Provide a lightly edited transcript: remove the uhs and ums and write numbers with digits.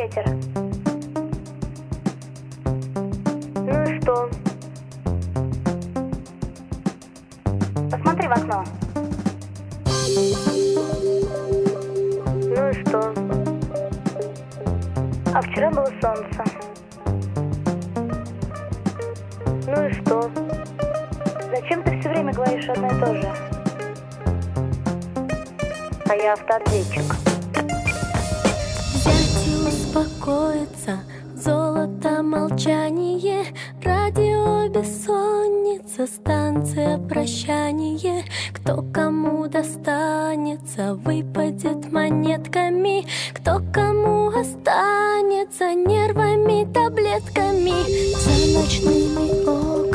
ветер. Ну и что? Посмотри в окно. Ну и что? А вчера было солнце. Ну и что? Зачем ты все время говоришь одно и то же? А я автоответчик. Взять и успокоиться, золото молчание, радио бессонница, станция прощание. Кто кому достанется, выпадет монетками, кто кому останется, нервами, таблетками. За ночными окнами